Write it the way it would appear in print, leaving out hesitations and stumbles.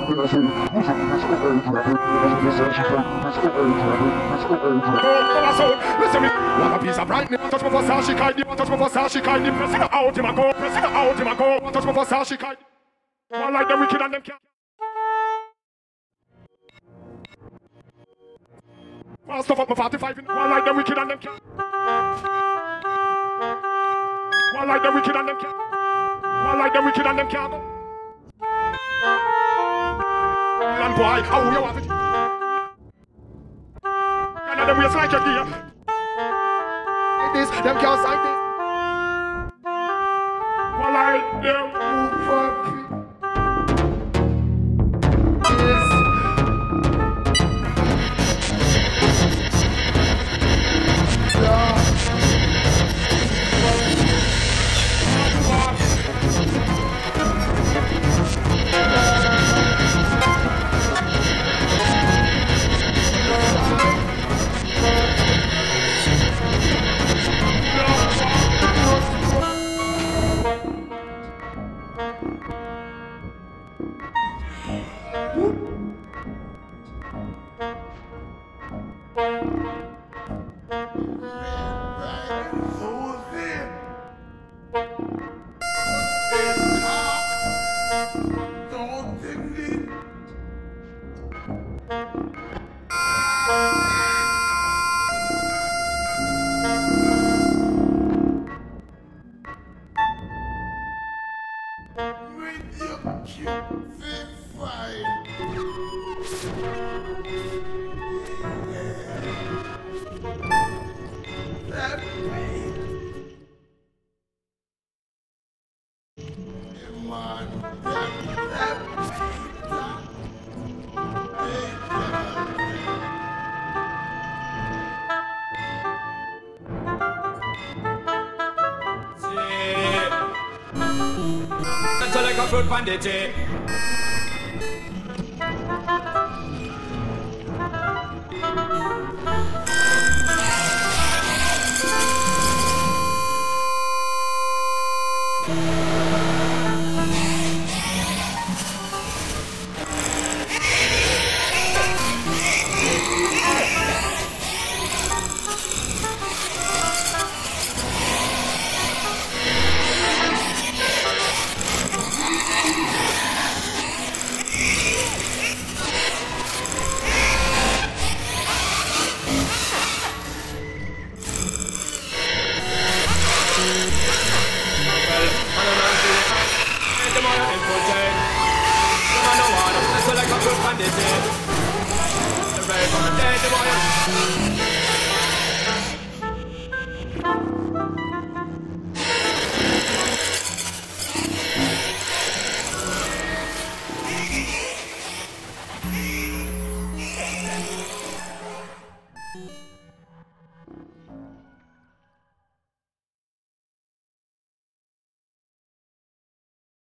Listen me, what a piece of brightness. Touch my Versace kind, touch my Versace kind. Press it out, him a go, press it out, him a go. Touch my Versace kind. One like the wicked and them can't. One stuff up my 45 in. One like the wicked and them can't. One like the wicked and them can't. One like the wicked and them can't. And boy, how you have it? And them waist like your gear. Like this, them can't sign this. One like them move for this. Like a fruit bandit.